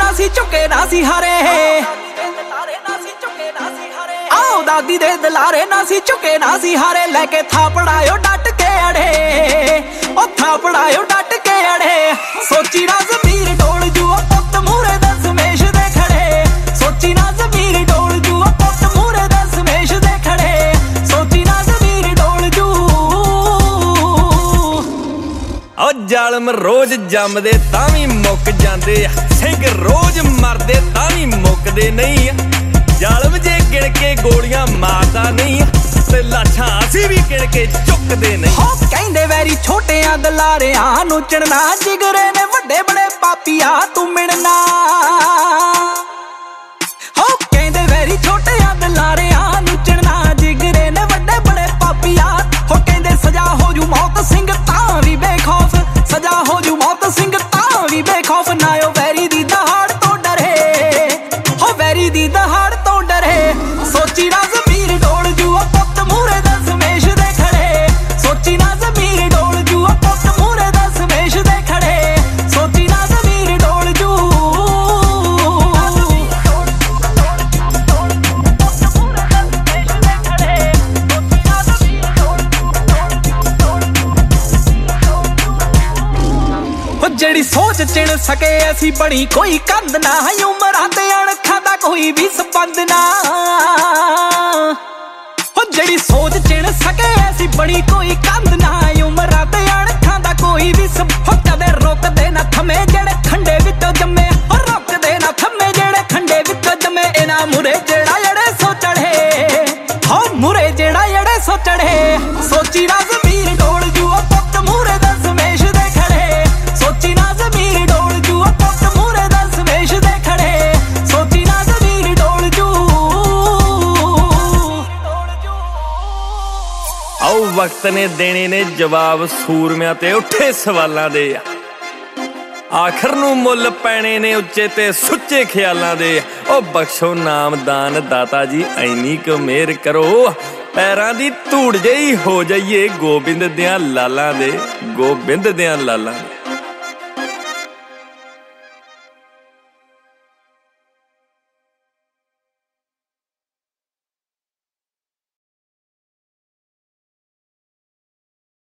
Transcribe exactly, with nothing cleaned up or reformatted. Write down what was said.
ਨਾ ਸੀ ਝੁਕੇ ਨਾ ਸੀ ਹਾਰੇ ਆਓ ਦਾਦੀ ਦੇ ਦਲਾਰੇ ਨਾ ਸੀ ਝੁਕੇ ਨਾ ਸੀ ਹਾਰੇ ਲੈ ਕੇ ਥਾਪੜਾਇਓ ਡਟ ਕੇ ਅੜੇ ਉਹ ਥਾਪੜਾਇਓ ਡਟ ਕੇ ਅੜੇ ਸੋਚੀ ਨਾ ਜ਼ਮੀਰ ਡੋਲ ਜੂ ਉਹ ਪੁੱਤ ਮੂਰੇ ਦਾ ਸਮੇਸ਼ ਦੇ ਖੜੇ ਸੋਚੀ ਨਾ ਜ਼ਮੀਰ ਡੋਲ ਜੂ ਉਹ ਪੁੱਤ ਮੂਰੇ ਦਾ ਸਮੇਸ਼ ਦੇ ਖੜੇ ਸੋਚੀ ਨਾ ਜ਼ਮੀਰ ਡੋਲ ਜੂ ਉਹ ਜ਼ਾਲਮ ਰੋਜ਼ ਜੰਮਦੇ ਤਾਂ ਵੀ ਮੁੱਕ ਜਾਂਦੇ ਆ ਸਿੰਘ ਰੋਜ਼ ਮਰਦੇ ਤਾਂ ਵੀ ਮੁੱਕਦੇ ਨਹੀਂ ਆ ਜ਼ਾਲਮ ਜੇ ਗਿਣ ਕੇ ਗੋਲੀਆਂ ਮਾਰਦਾ ਨਹੀਂ ਤੇ ਲਾਸ਼ਾਂ ਅਸੀਂ ਵੀ ਗਿਣ ਕੇ ਚੁੱਕਦੇ ਨਹੀਂ ਹੋ ਕਹਿੰਦੇ ਵੈਰੀ ਛੋਟਿਆਂ ਦਲਾਰਿਆਂ ਨੂੰ ਚਿਣਨਾ ਜਿਗਰੇ ਨੇ ਵੱਡੇ ਬੜੇ ਪਾਪੀਆ ਤੂੰ ਮਿਲਣਾ ਹੋ ਕਹਿੰਦੇ ਵੈਰੀ ਛੋਟਿਆਂ ਦਲਾਰਿਆਂ ਨੂੰ ਚਿਣਨਾ ਜਿਗਰੇ ਨੇ ਵੱਡੇ ਬੜੇ ਪਾਪੀਆ ਹੋ ਕਹਿੰਦੇ ਸਜ਼ਾ ਹੋ ਜੂ ਮੌਤ ਸਿੰਘ ਤਾਂ ਵੀ ਬੇਖੌਫ ਸਜ਼ਾ ਹੋ ਜੂ ਮੌਤ ਸਿੰਘ ਤਾਂ ਵੀ ਬੇਖੌਫ ਨਾ ਉਹ ਵੈਰੀ ਦੀ ਦਹਾੜ ਤੋਂ ਡਰੇ ਹੋ ਵੈਰੀ ਦੀ ਦਹਾੜ ਤੋਂ ਡਰੇ ਸੋਚੀ ਨਾ ਜ਼ਮੀਰ ਡੋਲ ਜੂ ਉਹ ਪੁੱਤ ਮੂਰੇ ਦਾ ਸਮੇਸ਼ ਦੇ ਖੜੇ ਸੋਚੀ ਨਾ ਜ਼ਮੀਰ ਡੋਲ ਜੂ ਉਹ ਪੁੱਤ ਮੂਰੇ ਦਾ ਸਮੇਸ਼ ਦੇ ਖੜੇ ਸੋਚੀ ਨਾ ਜ਼ਮੀਰ ਡੋਲ ਜੂ ਜਿਹੜੀ ਸੋਚ ਚਿਣ ਸਕੇ ਅਸੀਂ ਬਣੀ ਕੋਈ ਕੰਧ ਨਾ ਉਮਰਾਂ ਤੇ ਅਣਖਾਂ ਦਾ ਕੋਈ ਵੀ ਸੰਬੰਧ ਨਾ ਜਿਹੜੀ ਸੋਚ ਚਿਣ ਸਕੇ ਅਸੀਂ ਬਣੀ ਕੋਈ ਕੰਧ ਨਾ ਉਮਰਾਂ ਤੇ ਅਣਖਾਂ ਦਾ ਕੋਈ ਵੀ ਸੰਬੰਧ ਕਦੇ ਰੁਕਦੇ ਨਾ ਥਮੇ ਜਿਹੜੇ ਖੰਡੇ ਵਿੱਚੋਂ ਜੰਮੇ ਰੁਕਦੇ ਨਾ ਥਮੇ ਜਿਹੜੇ ਖੰਡੇ ਵਿੱਚੋਂ ਜੰਮੇ ਇਹਨਾਂ ਮੁਰੇ ਜਿਹੜਾ ਜਿਹੜੇ ਸੋ ਚੜੇ ਹੋ ਮੁਰੇ ਜਿਹੜਾ ਜਿਹੜੇ ਸੋ ਚੜੇ ਸੋਚੀ ਨਾ ਜ਼ਮੀਰ ਡੋਲ ਜੂ ਉਹ ਪੁੱਤ ਮੂਰੇ ਦਾ ਸਮੇਸ਼ ਦੇ ਖੜੇ ਸੋਚੀ ਨਾ ਜ਼ਮੀਰ ਡੋਲ ਜੂ ਉਹ ਪੁੱਤ ਮੂਰੇ ਦਾ ਸਮੇਸ਼ ਦੇ ਖੜੇ ਸੋਚੀ ਨਾ ਜ਼ਮੀਰ ਡੋਲ ਜੂ ਆਓ ਵਕਤ ਨੇ ਦੇਣੇ ਨੇ ਜਵਾਬ ਸੂਰਮਿਆਂ ਤੇ ਉੱਠੇ ਸਵਾਲਾਂ ਦੇ ਆਖਰ ਨੂੰ ਮੁੱਲ ਪੈਣੇ ਨੇ ਉੱਚੇ ਤੇ ਸੁੱਚੇ ਖਿਆਲਾਂ ਦੇ ਉਹ ਬਖਸ਼ੋ ਨਾਮਦਾਨ ਦਾਤਾ ਜੀ ਐਨੀ ਕੁ ਮਿਹਰ ਕਰੋ ਪੈਰਾਂ ਦੀ ਧੂੜ ਜਿਹੀ ਹੋ ਜਾਈਏ ਗੋਬਿੰਦ ਦਿਆਂ ਲਾਲਾਂ ਦੇ ਗੋਬਿੰਦ ਦਿਆਂ ਲਾਲਾਂ